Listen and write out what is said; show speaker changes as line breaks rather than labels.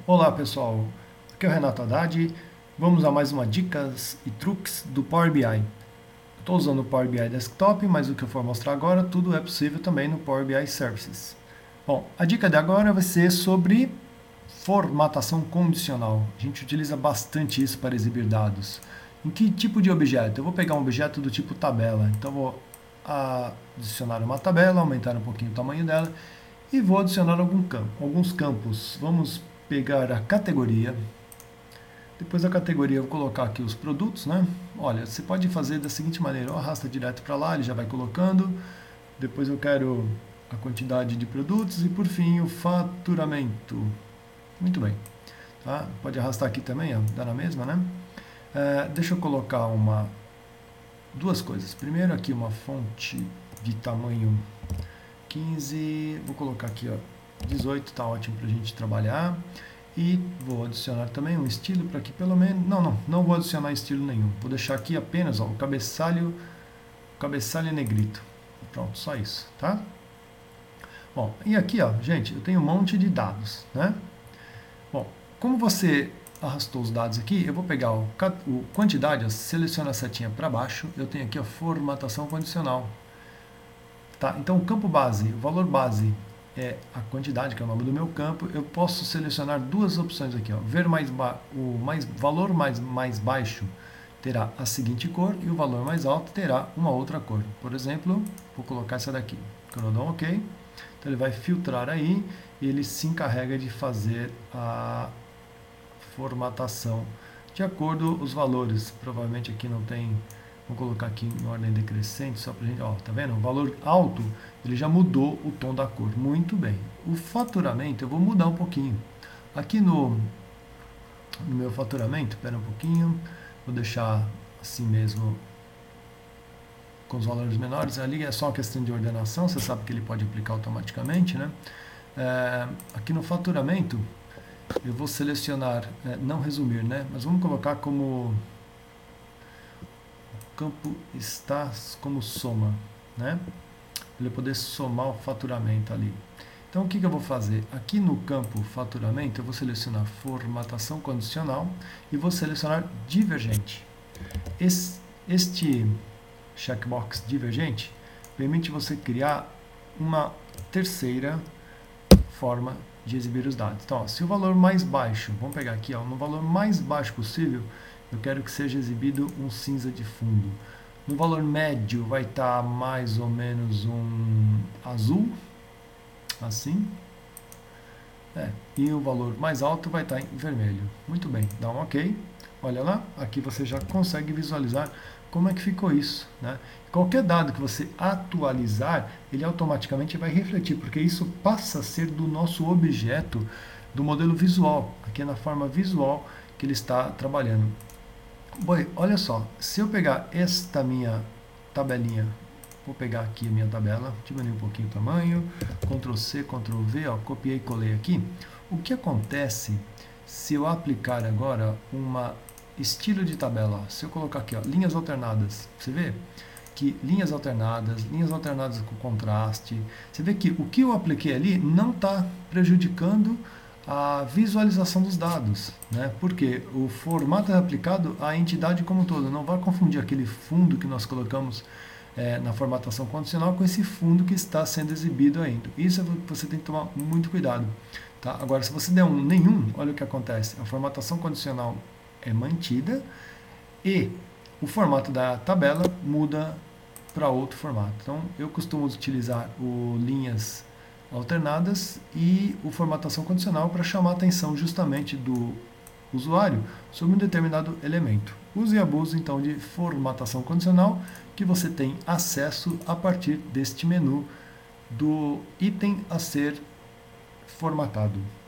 Olá pessoal, aqui é o Renato Haddad. Vamos a mais uma dicas e truques do Power BI. Estou usando o Power BI Desktop, mas o que eu for mostrar agora, tudo é possível também no Power BI Services. Bom, a dica de agora vai ser sobre formatação condicional. A gente utiliza bastante isso para exibir dados. Em que tipo de objeto? Eu vou pegar um objeto do tipo tabela, então vou adicionar uma tabela, aumentar um pouquinho o tamanho dela e vou adicionar alguns campos. Vamos pegar a categoria. Depois da categoria eu vou colocar aqui os produtos, né? Olha, você pode fazer da seguinte maneira, arrasta direto para lá, ele já vai colocando. Depois eu quero a quantidade de produtos e por fim o faturamento. Muito bem. Tá? Pode arrastar aqui também, ó, dá na mesma, né? Deixa eu colocar duas coisas. Primeiro aqui uma fonte de tamanho 15, vou colocar aqui, ó, 18, está ótimo para a gente trabalhar. E vou adicionar também um estilo para que pelo menos... Não vou adicionar estilo nenhum. Vou deixar aqui apenas, ó, o cabeçalho negrito. Pronto, só isso, tá? Bom, e aqui, ó, gente, eu tenho um monte de dados, né? Bom, como você arrastou os dados aqui, eu vou pegar o quantidade, ó, seleciona a setinha para baixo, eu tenho aqui a formatação condicional. Tá? Então, o campo base, o valor base é a quantidade, que é o nome do meu campo. Eu posso selecionar duas opções aqui. Ó. Valor mais baixo terá a seguinte cor e o valor mais alto terá uma outra cor. Por exemplo, vou colocar essa daqui. Quando eu dou um OK, então ele vai filtrar aí e ele se encarrega de fazer a formatação de acordo com os valores. Provavelmente aqui não tem... Vou colocar aqui em ordem decrescente, só para a gente... Ó, tá vendo? O valor alto, ele já mudou o tom da cor. Muito bem. O faturamento, eu vou mudar um pouquinho. Aqui no meu faturamento, espera um pouquinho, vou deixar assim mesmo, com os valores menores. Ali é só uma questão de ordenação, você sabe que ele pode aplicar automaticamente, né? Aqui no faturamento, eu vou selecionar, não resumir, né? Mas vamos colocar como... campo está como soma, né? Para ele poder somar o faturamento ali. Então, o que eu vou fazer? Aqui no campo faturamento, eu vou selecionar formatação condicional e vou selecionar divergente. Este checkbox divergente permite você criar uma terceira forma de exibir os dados. Então, ó, se o valor mais baixo, vamos pegar aqui, ó, no valor mais baixo possível, eu quero que seja exibido um cinza de fundo. No valor médio vai estar mais ou menos um azul, assim. E o valor mais alto vai estar em vermelho. Muito bem, dá um OK. Olha lá, aqui você já consegue visualizar como é que ficou isso, né? Qualquer dado que você atualizar, ele automaticamente vai refletir, porque isso passa a ser do nosso objeto, do modelo visual. Aqui é na forma visual que ele está trabalhando. Bom, olha só, se eu pegar esta minha tabelinha, vou pegar aqui a minha tabela, diminuir um pouquinho o tamanho, Ctrl C, Ctrl V, ó, copiei e colei aqui. O que acontece se eu aplicar agora uma estilo de tabela? Se eu colocar aqui, ó, linhas alternadas, você vê que linhas alternadas com contraste, você vê que o que eu apliquei ali não está prejudicando a visualização dos dados, né? Porque o formato é aplicado à entidade como um todo, não vai confundir aquele fundo que nós colocamos na formatação condicional com esse fundo que está sendo exibido ainda. Isso você tem que tomar muito cuidado. Tá? Agora, se você der um nenhum, olha o que acontece. A formatação condicional é mantida e o formato da tabela muda para outro formato. Então, eu costumo utilizar o linhas alternadas e o formatação condicional para chamar a atenção justamente do usuário sobre um determinado elemento. Use e abuse então de formatação condicional, que você tem acesso a partir deste menu do item a ser formatado.